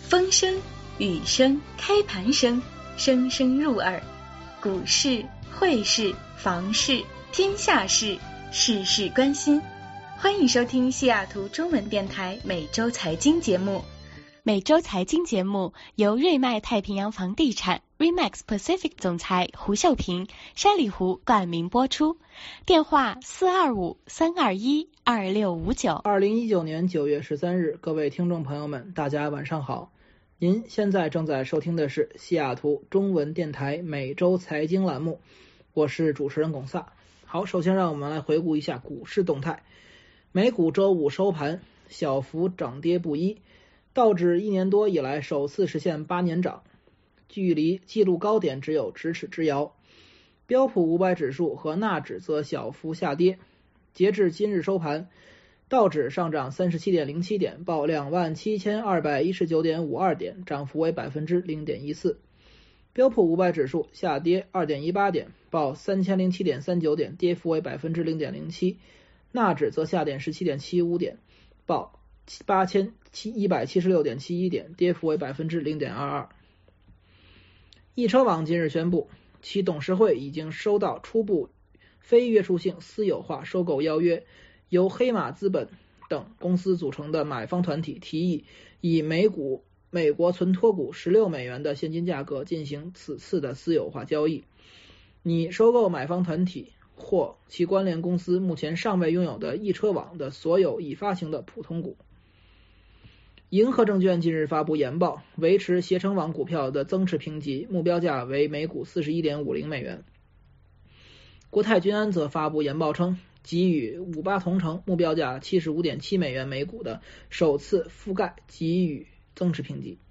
风声、雨声、开盘声，声声入耳。股市、汇市、房市，天下事，事事关心。欢迎收听西雅图中文电台每周财经节目。每周财经节目由瑞麦太平洋房地产 Remax Pacific 总裁胡秀平、山里胡冠名播出。电话425-321-2659。 2019年9月13日，各位听众朋友们，大家晚上好。您现在正在收听的是西雅图中文电台每周财经栏目，我是主持人龚萨。好，首先让我们来回顾一下股市动态。美股周五收盘小幅涨跌不一，道指1年多以来首次实现8年涨，距离纪录高点只有咫尺之遥。标普500指数和纳指则小幅下跌。截至今日收盘，道指上涨37.07点，报27,219.52点，涨幅为 0.14%。标普500指数下跌 2.18 点，报 3007.39点，跌幅为 0.07%。纳指则下跌 17.75 点，报 8176.71 点，跌幅为 0.22%。易车网今日宣布，其董事会已经收到初步非约束性私有化收购邀约，由黑马资本等公司组成的买方团体提议以美国存托股16美元的现金价格进行此次的私有化交易，拟收购买方团体或其关联公司目前尚未拥有的易车网的所有已发行的普通股。银河证券近日发布研报，维持携程网股票的增持评级，目标价为每股 41.50 美元。国泰君安则发布研报称，给予58同城目标价 75.7 美元每股的首次覆盖给予增持评级。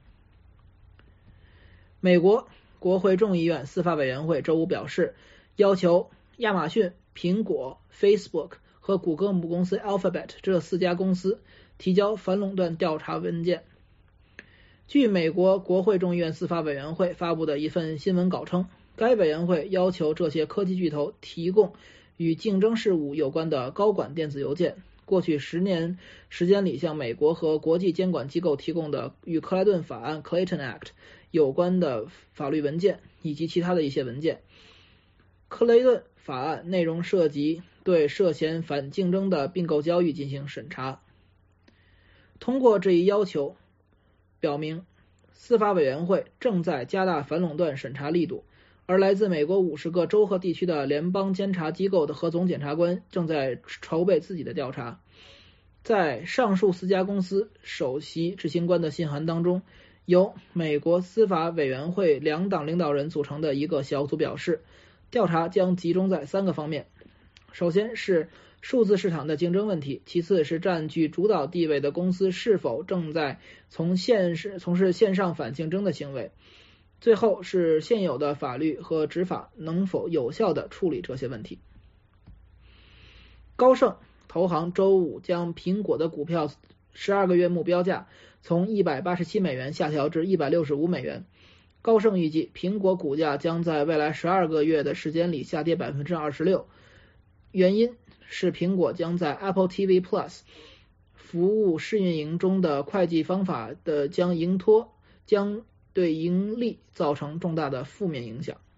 美国国会众议院司法委员会周五表示，要求亚马逊、苹果、Facebook 和谷歌母公司 Alphabet 这4家公司提交反垄断调查文件。据美国国会众议院司法委员会发布的一份新闻稿称，该委员会要求这些科技巨头提供与竞争事务有关的高管电子邮件，过去10年时间里向美国和国际监管机构提供的与克莱顿法案 Clayton Act 有关的法律文件以及其他的一些文件。克雷顿法案内容涉及对涉嫌反竞争的并购交易进行审查。通过这一要求，表明司法委员会正在加大反垄断审查力度，而来自美国50个州和地区的联邦监察机构的和总检察官正在筹备自己的调查。在上述4家公司首席执行官的信函当中，由美国司法委员会2党领导人组成的一个小组表示，调查将集中在3个方面。首先是数字市场的竞争问题，其次是占据主导地位的公司是否正在从事线上反竞争的行为，最后是现有的法律和执法能否有效地处理这些问题。高盛投行周五将苹果的股票12个月目标价从187美元下调至165美元。高盛预计苹果股价将在未来12个月的时间里下跌 26%， 原因是苹果将在 Apple TV Plus 服务试运营中的会计方法的将对盈利造成重大的负面影响。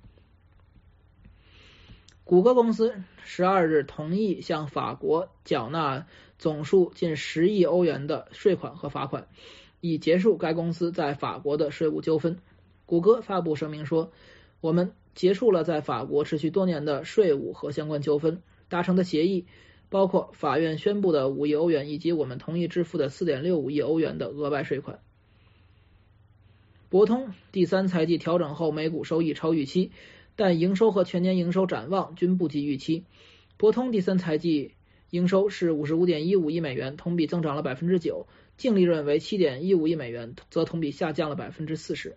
谷歌公司12日同意向法国缴纳总数近10亿欧元的税款和罚款，以结束该公司在法国的税务纠纷。谷歌发布声明说，我们结束了在法国持续多年的税务和相关纠纷，达成的协议包括法院宣布的5亿欧元以及我们同意支付的 4.65 亿欧元的额外税款。博通第3财季调整后每股收益超预期，但营收和全年营收展望均不及预期。博通第3财季营收是 55.15 亿美元，同比增长了 9%， 净利润为 7.15 亿美元，则同比下降了 40%。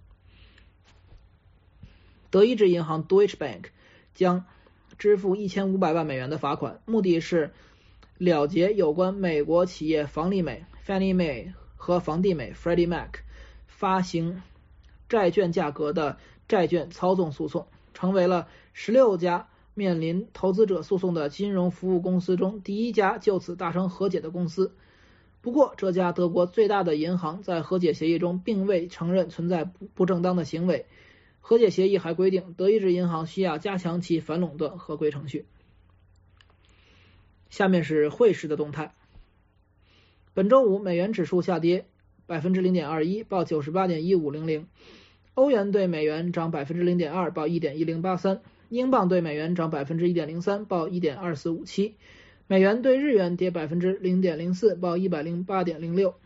德意志银行 Deutsche Bank 将支付1500万美元的罚款，目的是了结有关美国企业房利美 Fannie Mae 和房地美 Freddie Mac 发行债券价格的债券操纵诉讼，成为了16家面临投资者诉讼的金融服务公司中第一家就此达成和解的公司。 不过，这家德国最大的银行在和解协议中并未承认存在不正当的行为。和解协议还规定，德意志银行需要加强其反垄断合规程序。下面是汇市的动态。本周五，美元指数下跌 0.21%， 报 98.1500。欧元对美元涨 0.2%， 报 1.1083。英镑对美元涨 1.03%， 报 1.2457。美元对日元跌 0.04%， 报 108.06。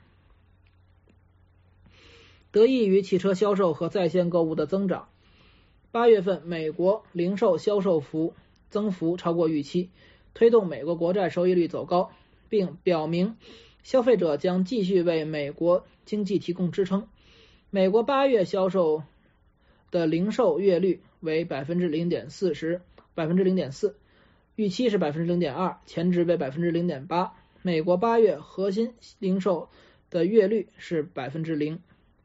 得益于汽车销售和在线购物的增长，8月份美国零售销售增幅超过预期，推动美国国债收益率走高，并表明消费者将继续为美国经济提供支撑。美国8月销售的零售月率为 0.4%， 预期是 0.2%， 前值为 0.8%。 美国8月核心零售的月率是 0%。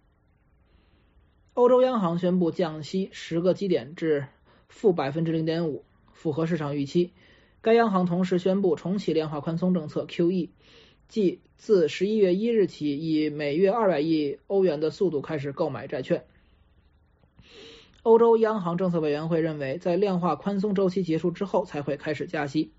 欧洲央行宣布降息10个基点至负 0.5%， 符合市场预期。该央行同时宣布重启量化宽松政策 QE， 即自11月1日起以每月200亿欧元的速度开始购买债券。欧洲央行政策委员会认为，在量化宽松周期结束之后才会开始加息。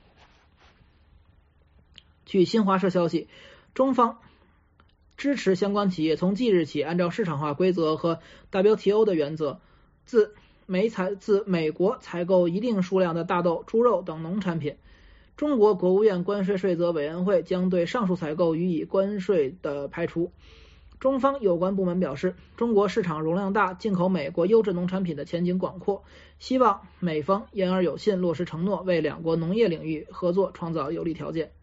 据新华社消息，中方支持相关企业从即日起按照市场化规则和 WTO 的原则，自美国采购一定数量的大豆、猪肉等农产品。中国国务院关税税则委员会将对上述采购予以关税的排除。中方有关部门表示，中国市场容量大，进口美国优质农产品的前景广阔，希望美方言而有信，落实承诺，为两国农业领域合作创造有利条件。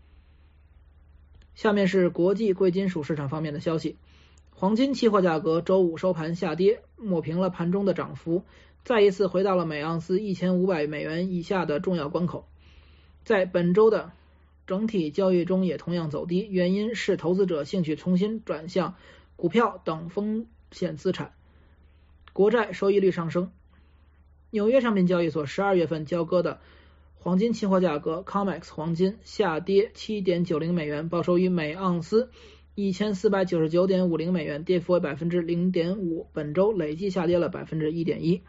下面是国际贵金属市场方面的消息。黄金期货价格周五收盘下跌，抹平了盘中的涨幅，再一次回到了每盎司1500美元以下的重要关口。在本周的整体交易中也同样走低，原因是投资者兴趣重新转向股票等风险资产，国债收益率上升。纽约商品交易所12月份交割的黄金期货价格 COMEX 黄金下跌 7.90 美元，报收于每盎司 1499.50 美元，跌幅为 0.5%， 本周累计下跌了 1.1%。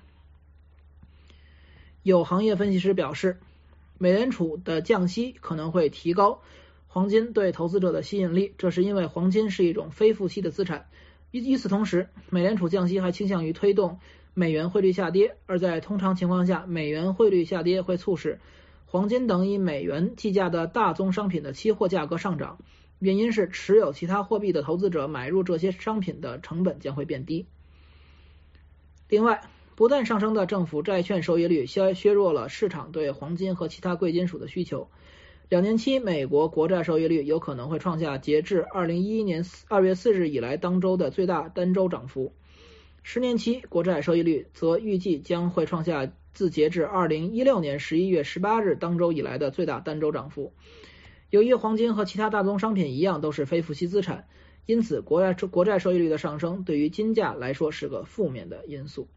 有行业分析师表示，美联储的降息可能会提高黄金对投资者的吸引力，这是因为黄金是一种非付息的资产。与此同时，美联储降息还倾向于推动美元汇率下跌，而在通常情况下，美元汇率下跌会促使黄金等以美元计价的大宗商品的期货价格上涨，原因是持有其他货币的投资者买入这些商品的成本将会变低。另外，不断上升的政府债券收益率削弱了市场对黄金和其他贵金属的需求。2年期美国国债收益率有可能会创下截至2011年2月4日以来当周的最大单周涨幅。10年期国债收益率则预计将会创下自截至2016年11月18日当周以来的最大单周涨幅。由于黄金和其他大宗商品一样都是非付息资产，因此国债收益率的上升对于金价来说是个负面的因素。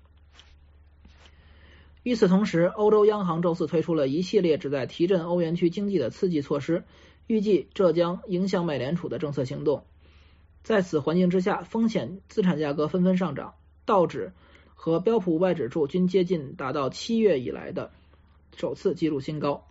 与此同时，欧洲央行周四推出了一系列旨在提振欧元区经济的刺激措施，预计这将影响美联储的政策行动。在此环境之下，风险资产价格纷纷上涨，道指和标普500指数均接近达到7月以来的首次纪录新高。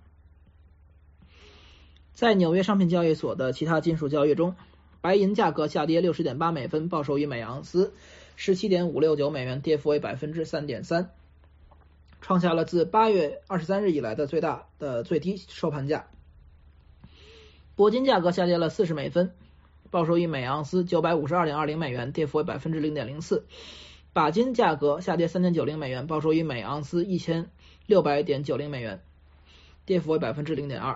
在纽约商品交易所的其他金属交易中，白银价格下跌 60.8 美分，报收于每盎司 17.569 美元，跌幅为 3.3%， 创下了自8月23日以来的最低收盘价。铂金价格下跌了40美分，报收于每盎司 952.20 美元，跌幅为 0.04%。 钯金价格下跌 3.90 美元，报收于每盎司 1600.90 美元，跌幅为 0.2%。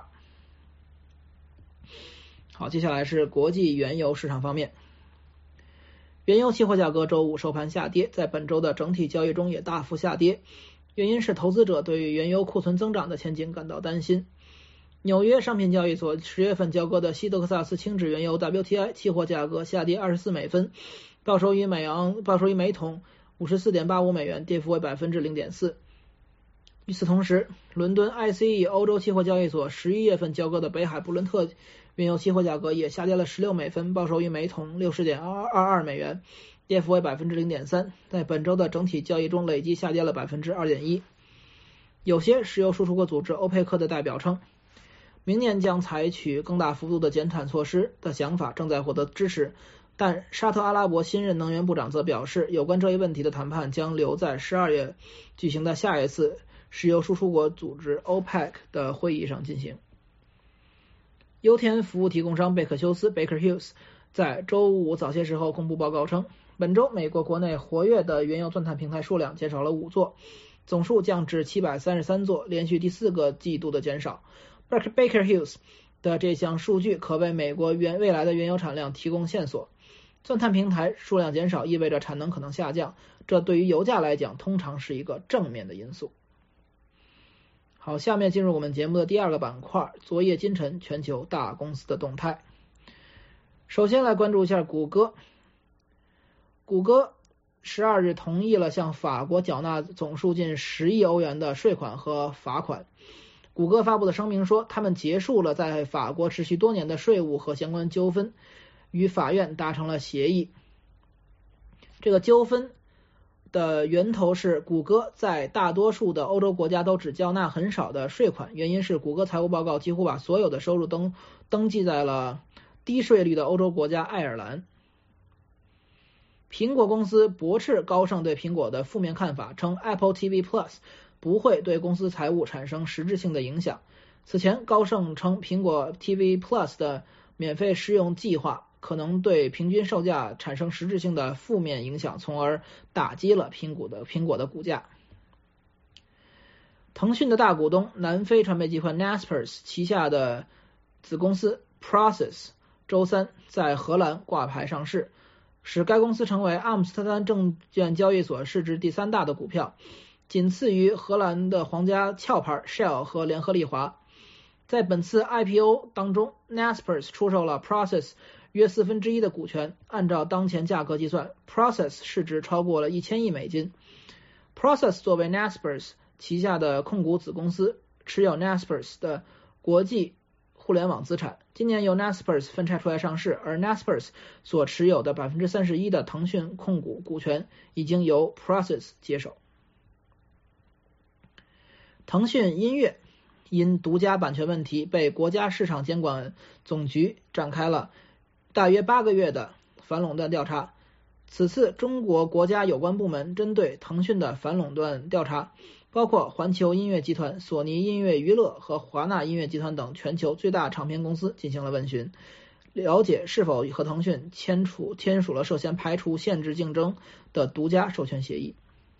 好，接下来是国际原油市场方面。原油期货价格周五收盘下跌，在本周的整体交易中也大幅下跌，原因是投资者对于原油库存增长的前景感到担心。纽约商品交易所10月份交割的西德克萨斯轻质原油 WTI 期货价格下跌24美分，报收于每桶 54.85 美元，跌幅为 0.4%。 与此同时，伦敦 ICE 欧洲期货交易所11月份交割的北海布伦特原油期货价格也下跌了16美分，报收于每桶 60.22 美元，跌幅为 0.3%， 在本周的整体交易中累计下跌了 2.1%。 有些石油输出国组织欧佩克的代表称，明年将采取更大幅度的减产措施的想法正在获得支持，但沙特阿拉伯新任能源部长则表示，有关这一问题的谈判将留在12月举行的下一次石油输出国组织 OPEC 的会议上进行。油田服务提供商贝克休斯 Baker Hughes 在周五早些时候公布报告称，本周美国国内活跃的原油钻探平台数量减少了5座，总数降至733座，连续第4个季度的减少。Baker Hughes 的这项数据可为美国未来的原油产量提供线索。钻探平台数量减少意味着产能可能下降，这对于油价来讲通常是一个正面的因素。好，下面进入我们节目的第2个板块，昨夜今晨全球大公司的动态。首先来关注一下谷歌。谷歌12日同意了向法国缴纳总数近10亿欧元的税款和罚款。谷歌发布的声明说，他们结束了在法国持续多年的税务和相关纠纷，与法院达成了协议。这个纠纷的源头是谷歌在大多数的欧洲国家都只缴纳很少的税款，原因是谷歌财务报告几乎把所有的收入登记在了低税率的欧洲国家爱尔兰。苹果公司驳斥高盛对苹果的负面看法，称 Apple TV Plus 不会对公司财务产生实质性的影响。此前高盛称苹果 TV Plus 的免费试用计划可能对平均售价产生实质性的负面影响，从而打击了苹果的股价。腾讯的大股东南非传媒集团 Naspers 旗下的子公司 Prosus 周三在荷兰挂牌上市，使该公司成为阿姆斯特丹证券交易所市值第3大的股票，仅次于荷兰的皇家壳牌 Shell 和联合利华。在本次 IPO 当中， Naspers 出售了 Prosus 约1/4的股权，按照当前价格计算， Prosus 市值超过了1000亿美金。 Prosus 作为 Naspers 旗下的控股子公司，持有 Naspers 的国际互联网资产，今年由 Naspers 分拆出来上市，而 Naspers 所持有的 31% 的腾讯控股股权已经由 Prosus 接手。腾讯音乐因独家版权问题被国家市场监管总局展开了大约8个月的反垄断调查。此次中国国家有关部门针对腾讯的反垄断调查，包括环球音乐集团、索尼音乐娱乐和华纳音乐集团等全球最大唱片公司进行了问询，了解是否和腾讯签署了涉嫌排除限制竞争的独家授权协议。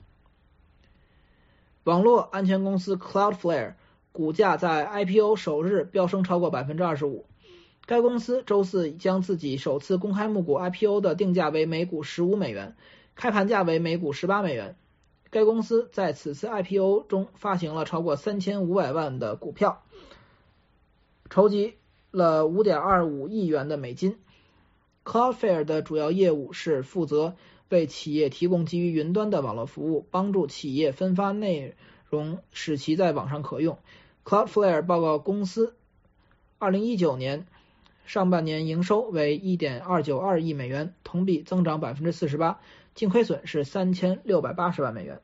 网络安全公司 Cloudflare 股价在 IPO 首日飙升超过 25%。 该公司周四将自己首次公开募股 IPO 的定价为每股15美元，开盘价为每股18美元。该公司在此次 IPO 中发行了超过3500万的股票，筹集了 5.25 亿元的美金。 Cloudflare 的主要业务是负责为企业提供基于云端的网络服务，帮助企业分发内容使其在网上可用。 Cloudflare 报告公司2019年上半年营收为 1.292 亿美元，同比增长 48%， 净亏损是3680万美元。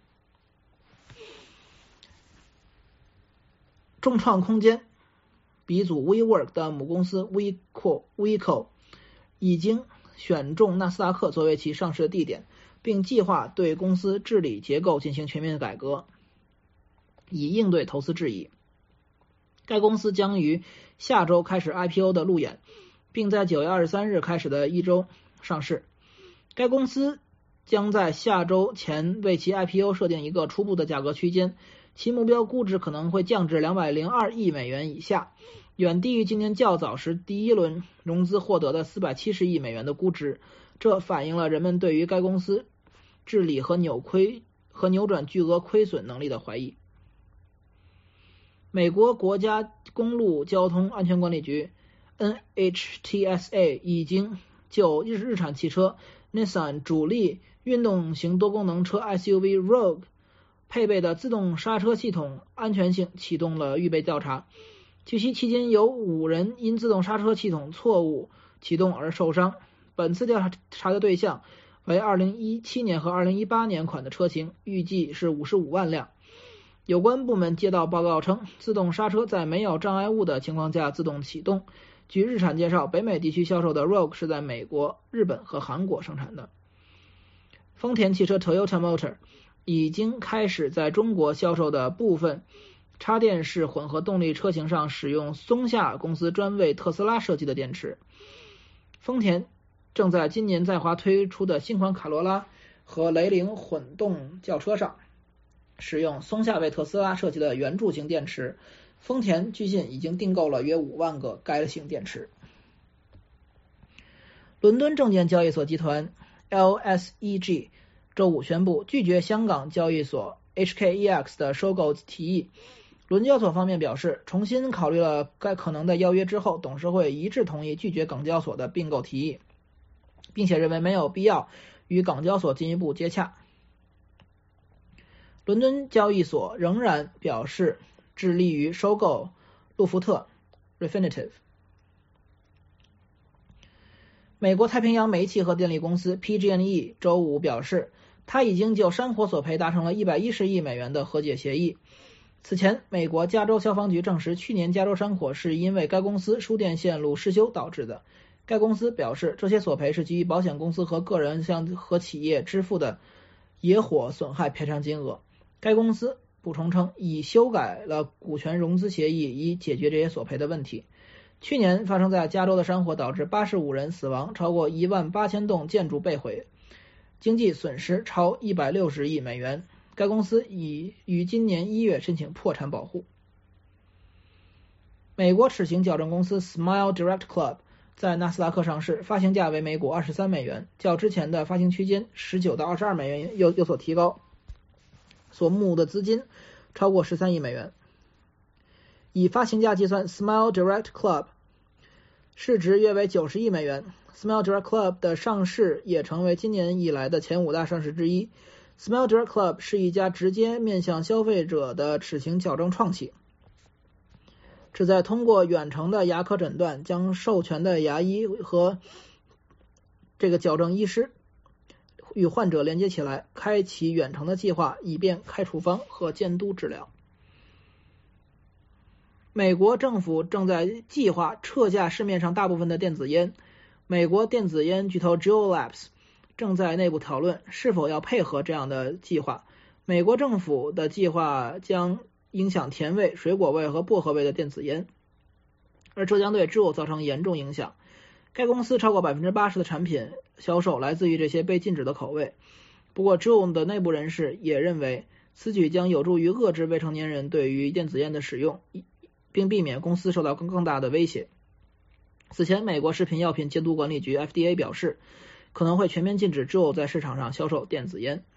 众创空间鼻祖 WeWork 的母公司 WeCo 已经选中纳斯达克作为其上市的地点，并计划对公司治理结构进行全面改革，以应对投资质疑。该公司将于下周开始 IPO 的路演，并在9月23日开始的一周上市。该公司将在下周前为其 IPO 设定一个初步的价格区间，其目标估值可能会降至202亿美元以下，远低于今年较早时第一轮融资获得的470亿美元的估值。这反映了人们对于该公司治理和扭转巨额亏损能力的怀疑。美国国家公路交通安全管理局 NHTSA 已经就日产汽车 Nissan 主力运动型多功能车 SUV Rogue 配备的自动刹车系统安全性启动了预备调查。 据悉，期间有5人因自动刹车系统错误启动而受伤。本次调查的对象为2017年和2018年款的车型，预计是55万辆。有关部门接到报告称，自动刹车在没有障碍物的情况下自动启动。据日产介绍，北美地区销售的 Rogue 是在美国、日本和韩国生产的。丰田汽车 Toyota Motor 已经开始在中国销售的部分插电式混合动力车型上使用松下公司专为特斯拉设计的电池。丰田正在今年在华推出的新款卡罗拉和雷凌混动轿车上使用松下为特斯拉设计的圆柱形电池。丰田据信已经订购了约5万个该型电池。伦敦证券交易所集团 LSEG 周五宣布拒绝香港交易所 HKEX 的收购提议。伦交所方面表示，重新考虑了该可能的邀约之后，董事会一致同意拒绝港交所的并购提议，并且认为没有必要与港交所进一步接洽。伦敦交易所仍然表示致力于收购路福特 Refinitiv。 美国太平洋煤气和电力公司 PG&E 周五表示，他已经就山火索赔达成了110亿美元的和解协议。此前，美国加州消防局证实，去年加州山火是因为该公司输电线路失修导致的。该公司表示，这些索赔是基于保险公司和个人和企业支付的野火损害赔偿金额。该公司补充称，已修改了股权融资协议，以解决这些索赔的问题。去年发生在加州的山火导致85人死亡，超过18000栋建筑被毁，经济损失超160亿美元。该公司已于今年1月申请破产保护。美国齿形矫正公司 Smile Direct Club 在纳斯达克上市，发行价为每股23美元，较之前的发行区间19到22美元有所提高，所募的资金超过13亿美元。以发行价计算， Smile Direct Club 市值约为90亿美元。 Smile Direct Club 的上市也成为今年以来的前5大上市之一。 Smile Direct Club 是一家直接面向消费者的齿形矫正创企，旨在通过远程的牙科诊断，将授权的牙医和这个矫正医师与患者连接起来，开启远程的计划，以便开处方和监督治疗。美国政府正在计划撤下市面上大部分的电子烟。美国电子烟巨头 Juul Labs 正在内部讨论是否要配合这样的计划。美国政府的计划将影响甜味、水果味和薄荷味的电子烟，而这将对 Juul 造成严重影响。该公司超过 80% 的产品销售来自于这些被禁止的口味。不过 Juul 的内部人士也认为，此举将有助于遏制未成年人对于电子烟的使用，并避免公司受到更大的威胁。此前，美国食品药品监督管理局 FDA 表示，可能会全面禁止 Juul 在市场上销售电子烟。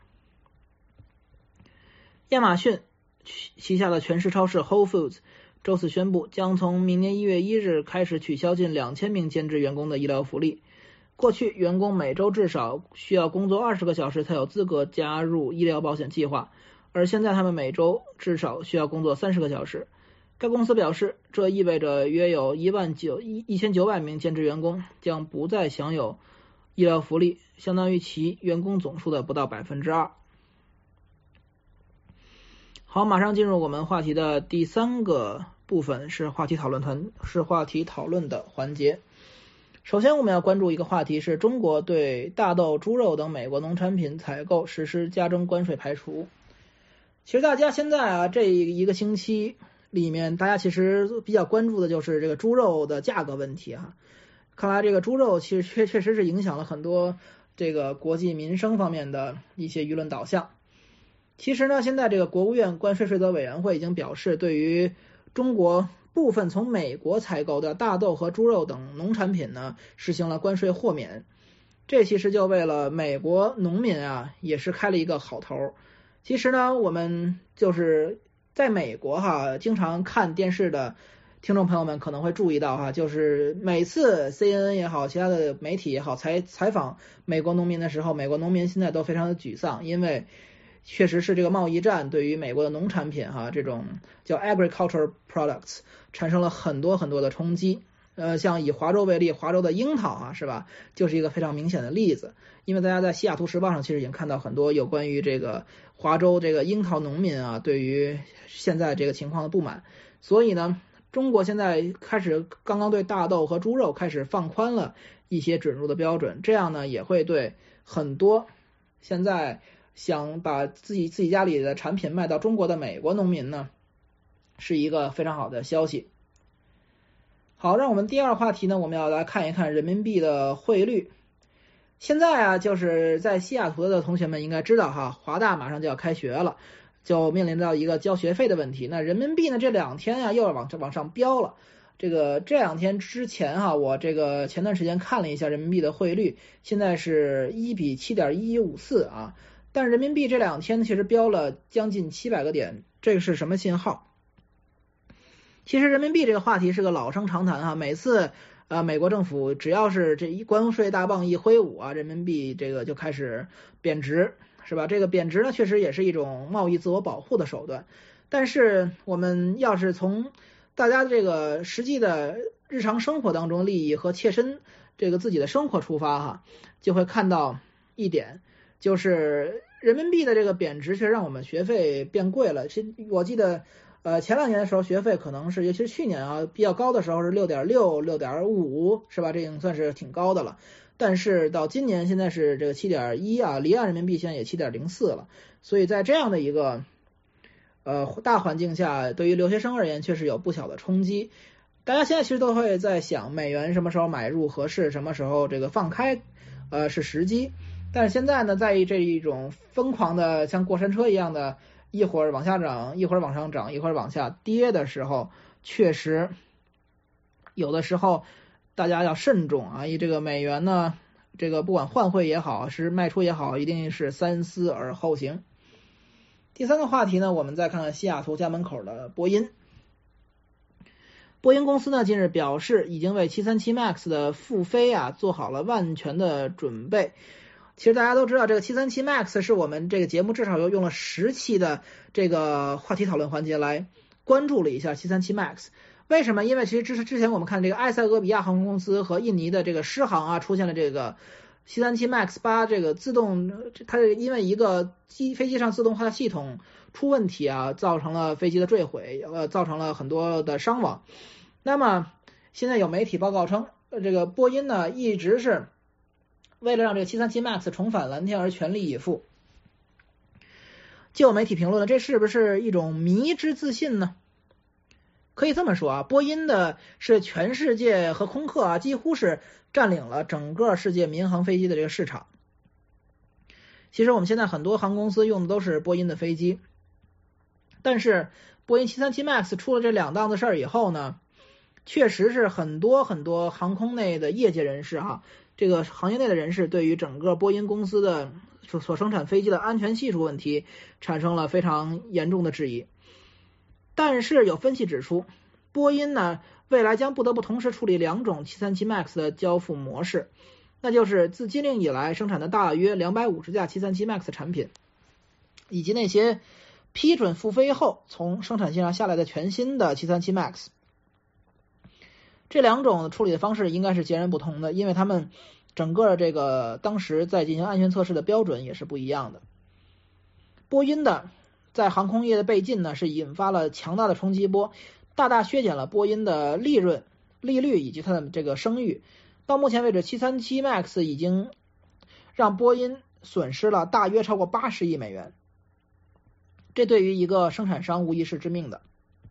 亚马逊旗下的全食超市 Whole Foods 周四宣布，将从明年1月1日开始取消近2000名兼职员工的医疗福利。过去，员工每周至少需要工作20个小时才有资格加入医疗保险计划，而现在他们每周至少需要工作30个小时。该公司表示，这意味着约有1900名兼职员工将不再享有医疗福利，相当于其员工总数的不到 2%。 好，马上进入我们话题的第3个部分，是话题讨论的环节。首先我们要关注一个话题，是中国对大豆、猪肉等美国农产品采购实施加征关税排除。其实大家现在这一个星期里面，大家其实比较关注的就是这个猪肉的价格问题啊。看来这个猪肉其实确实是影响了很多这个国际民生方面的一些舆论导向。其实呢，现在这个国务院关税税则委员会已经表示，对于中国部分从美国采购的大豆和猪肉等农产品呢，实行了关税豁免。这其实就为了美国农民啊，也是开了一个好头。其实呢，我们就是在美国经常看电视的听众朋友们可能会注意到就是每次 CNN 也好，其他的媒体也好，采访美国农民的时候，美国农民现在都非常的沮丧，因为确实是这个贸易战对于美国的农产品这种叫 agricultural products 产生了很多很多的冲击。像以华州为例，华州的樱桃是吧，就是一个非常明显的例子。因为大家在西雅图时报上其实已经看到很多有关于这个华州这个樱桃农民对于现在这个情况的不满。所以呢，中国现在刚刚对大豆和猪肉开始放宽了一些准入的标准，这样呢也会对很多现在想把自己家里的产品卖到中国的美国农民呢，是一个非常好的消息。好，让我们第二话题呢，我们要来看一看人民币的汇率。现在就是在西雅图的同学们应该知道华大马上就要开学了，就面临到一个交学费的问题。那人民币呢，这2天又往上飙了。这2天之前我这个前段时间看了一下人民币的汇率，现在是1比7.1154但人民币这2天其实飙了将近700个点，这个是什么信号？其实人民币这个话题是个老生常谈每次美国政府只要是这一关税大棒一挥舞人民币这个就开始贬值，是吧？这个贬值呢，确实也是一种贸易自我保护的手段。但是我们要是从大家这个实际的日常生活当中利益和切身这个自己的生活出发就会看到一点，就是人民币的这个贬值却让我们学费变贵了。我记得前2年的时候学费可能是，尤其是去年比较高的时候是 6.6 6.5 是吧，这已经算是挺高的了。但是到今年现在是这个 7.1 离岸人民币现在也 7.04 了。所以在这样的一个大环境下，对于留学生而言确实有不小的冲击。大家现在其实都会在想美元什么时候买入合适，什么时候这个放开是时机。但是现在呢，在这一种疯狂的像过山车一样的一会儿往下涨，一会儿往上涨，一会儿往下跌的时候，确实有的时候大家要慎重以这个美元呢，这个不管换汇也好，是卖出也好，一定是三思而后行。第3个话题呢，我们再看看西雅图家门口的波音。波音公司呢近日表示，已经为737 MAX 的复飞做好了万全的准备。其实大家都知道，这个737 MAX 是我们这个节目至少用了10期的这个话题讨论环节来关注了一下737 MAX。为什么？因为其实之前我们看这个埃塞俄比亚航空公司和印尼的这个狮航出现了这个737 MAX 8这个自动，它因为一个飞机上自动化系统出问题造成了飞机的坠毁，造成了很多的伤亡。那么现在有媒体报告称，这个波音呢一直是为了让这个737 MAX 重返蓝天而全力以赴。就有媒体评论了，这是不是一种迷之自信呢？可以这么说波音的是全世界和空客几乎是占领了整个世界民航飞机的这个市场。其实我们现在很多航空公司用的都是波音的飞机，但是波音737 MAX 出了这2档子事儿以后呢，确实是很多航空内的业界人士这个行业内的人士对于整个波音公司的所生产飞机的安全系数问题产生了非常严重的质疑。但是有分析指出，波音呢未来将不得不同时处理2种737 MAX 的交付模式，那就是自今令以来生产的大约250架737 MAX 产品，以及那些批准复飞后从生产线上下来的全新的737 MAX。这2种处理的方式应该是截然不同的，因为他们整个这个当时在进行安全测试的标准也是不一样的。波音的在航空业的被禁呢，是引发了强大的冲击波，大大削减了波音的利润、利率以及它的这个声誉。到目前为止，737 MAX 已经让波音损失了大约超过80亿美元，这对于一个生产商无疑是致命的。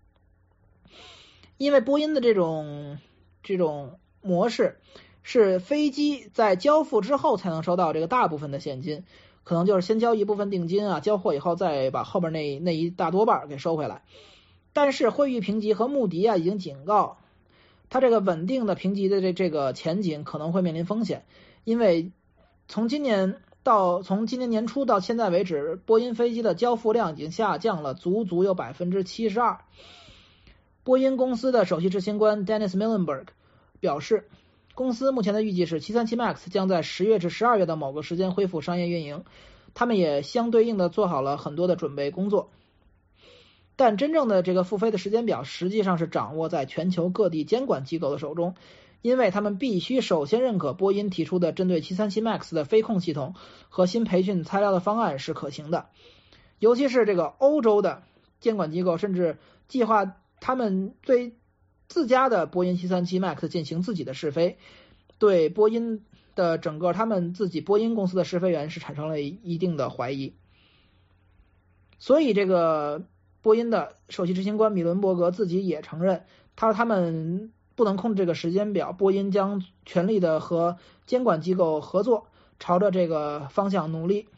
因为波音的这种模式是飞机在交付之后才能收到这个大部分的现金，可能就是先交一部分定金交货以后再把后边那一大多半给收回来。但是惠誉评级和穆迪已经警告，它这个稳定的评级的这个前景可能会面临风险，因为从今年年初到现在为止，波音飞机的交付量已经下降了足有 72%。波音公司的首席执行官 Dennis Muilenburg 表示，公司目前的预计是737 MAX 将在10月至12月的某个时间恢复商业运营。 他们也相对应的做好了很多的准备工作。但真正的这个复飞的时间表实际上是掌握在全球各地监管机构的手中，因为他们必须首先认可波音提出的针对737 MAX 的飞控系统和新培训材料的方案是可行的。尤其是这个欧洲的监管机构甚至计划他们对自家的波音737 MAX 进行自己的试飞，对波音的整个他们自己波音公司的试飞员是产生了一定的怀疑。所以这个波音的首席执行官米伦伯格自己也承认，他说他们不能控制这个时间表，波音将全力的和监管机构合作，朝着这个方向努力。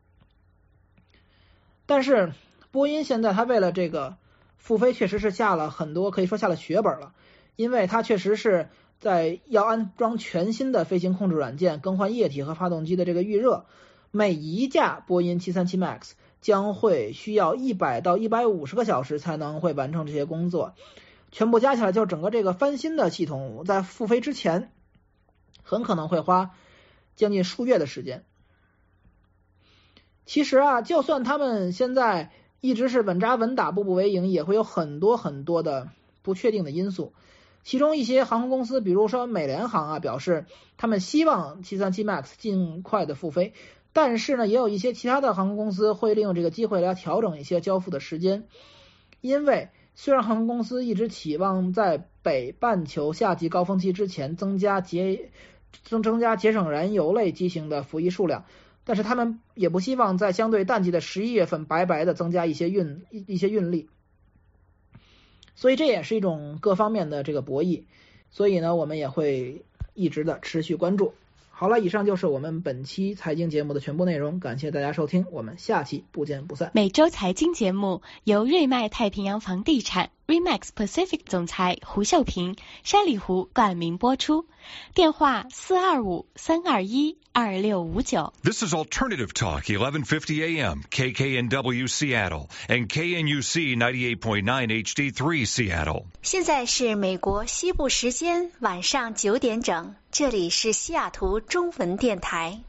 但是波音现在他为了这个复飞确实是下了很多，可以说下了血本了，因为他确实是在要安装全新的飞行控制软件，更换液体和发动机的这个预热，每一架波音737 MAX 将会需要100到150个小时才能会完成这些工作，全部加起来就整个这个翻新的系统在复飞之前很可能会花将近数月的时间。其实啊，就算他们现在一直是稳扎稳打步步为营，也会有很多的不确定的因素。其中一些航空公司比如说美联航啊表示他们希望737 MAX 尽快的复飞，但是呢也有一些其他的航空公司会利用这个机会来调整一些交付的时间。因为虽然航空公司一直期望在北半球夏季高峰期之前增加节省燃油类机型的服役数量，但是他们也不希望在相对淡季的11月份白白的增加一些运力，所以这也是一种各方面的这个博弈，所以呢我们也会一直的持续关注。好了，以上就是我们本期财经节目的全部内容，感谢大家收听，我们下期不见不散。 每周财经节目由瑞麦太平洋房地产 Remax Pacific 总裁胡秀平、山里湖冠名播出，电话425-321-2659。 This is Alternative Talk 1150 AM KKNW Seattle and KNUC 98.9 HD3 Seattle。 现在是美国西部时间晚上9点整，这里是西雅图中文电台。